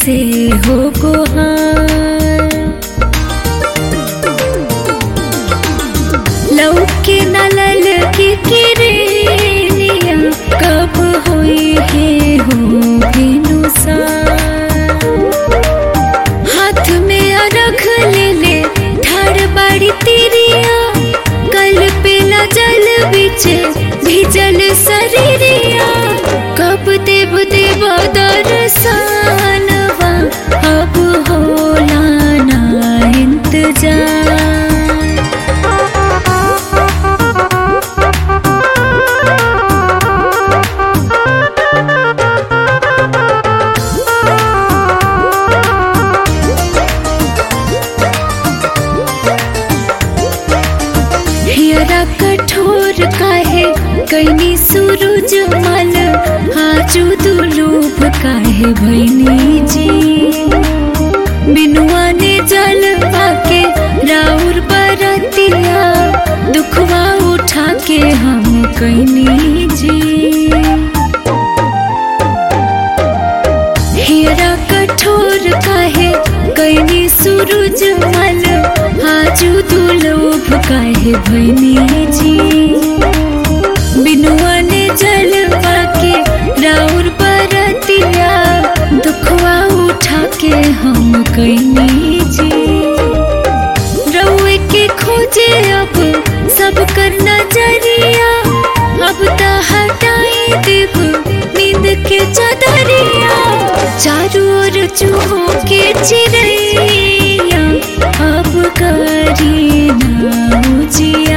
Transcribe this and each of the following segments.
से हो गुहार। लौके न ललकी किरनिया कब हुई है हो भिनुसार। हाथ में रख ले ठाड़ बाड़ी तिरिया कल पेला जल बिच भिजल शरीरिया। कब देव देव दर्शनवा अब होला ना इंतजार। हियरा कठोर काहे कैनी सूरज मल आजू दुलूभ काहे भैनी जी। बिनुआ ने जल के राउर बरतिया दुखवा उठा के हम कैनी जी। हियरा कठोर काहे कैनी सूरज मल आजू दुलूभ काहे भैनी जी। बिनुआ ने जलवा के राउर बरतिया दुखवा उठा के हम कैनी जी। रउए के खोजे अब सब कर नजरिया अब त हटाई देव नींद के चदरिया। चारों ओर चूहों के चिड़ैया अब करी ना उजिया।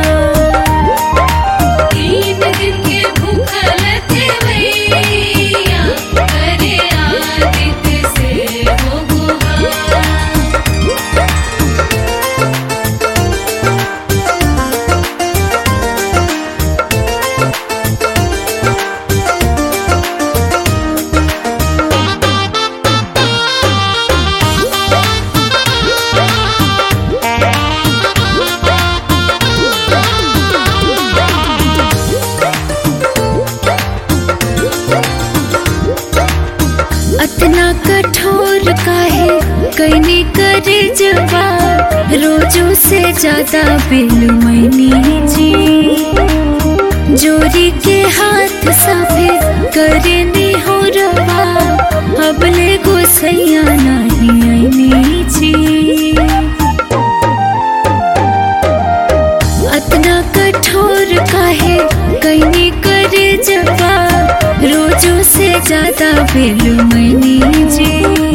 अतना कठोर काहे कैनी करे जवाब रोजों से ज्यादा बिल मैनी जी। जोरी के हाथ सभे करे नी हो रवा अबले गोसैया नहीं आईनी जी। अतना कठोर काहे कैनी करे जवाब रोजों से ज्यादा बिल मैनी जी।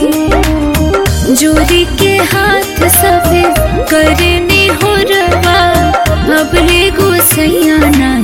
जोरी के हाथ सभे करने हो रवा अबले गोसैया ना